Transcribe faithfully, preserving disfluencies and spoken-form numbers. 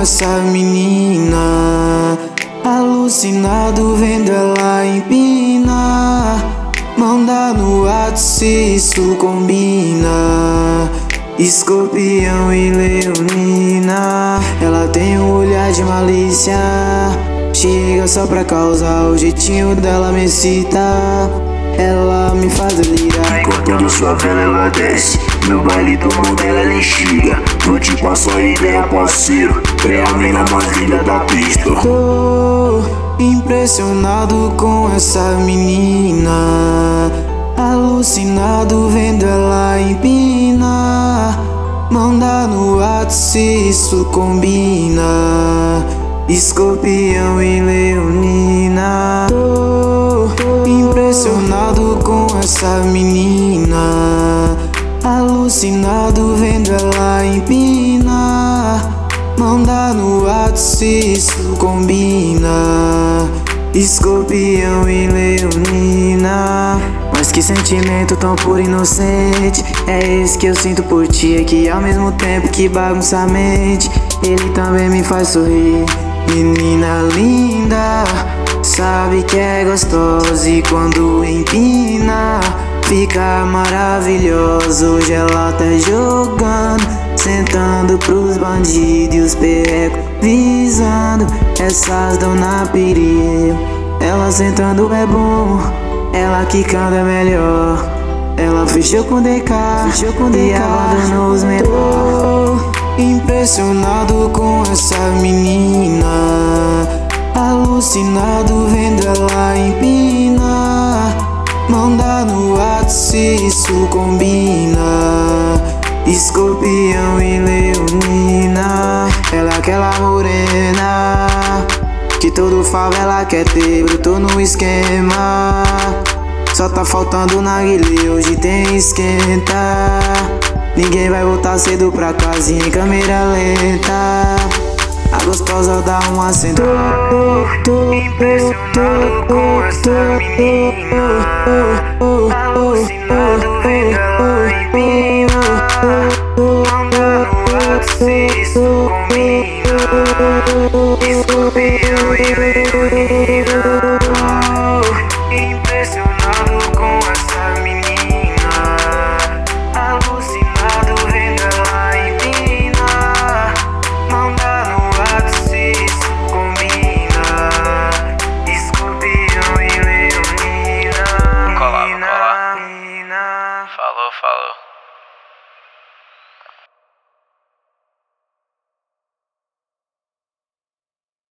essa menina, alucinado vendo ela empinar. Manda no ato se isso combina. Escorpião e leonina, ela tem um olhar de malícia. Chega só pra causar, o jeitinho dela me excita. Ela me faz delirar. Enquanto sua vela ela desce, no baile do mundo ela lixiga. Vou te passar a ideia, parceiro, é a mina mais linda da pista. Tô impressionado com essa menina, alucinado vendo ela empinar. Manda no ato se isso combina. Escorpião e leonina, tô impressionado com essa menina, alucinado vendo ela empinar. Manda no ato se isso combina. Escorpião e leonina. Mas que sentimento tão puro e inocente é esse que eu sinto por ti, é que ao mesmo tempo que bagunça a mente, ele também me faz sorrir. Menina linda, sabe que é gostosa e quando empina fica maravilhosa. Hoje ela tá jogando, sentando pros bandidos e os perrecos visando. Essas dão na perigo, ela sentando é bom, ela quicando é melhor. Ela fechou com D K, fechou com D K e abandonou os menores. Impressionado com essa menina, alucinado vendo ela empinar. Manda no ato se isso combina. Escorpião e leonina, ela é aquela morena que todo favela quer ter, brotou no esquema. Só tá faltando na guilê, hoje tem esquenta. Ninguém vai voltar cedo pra casa em câmera lenta. A gostosa dá um acento. Tô impressionado com essa menina,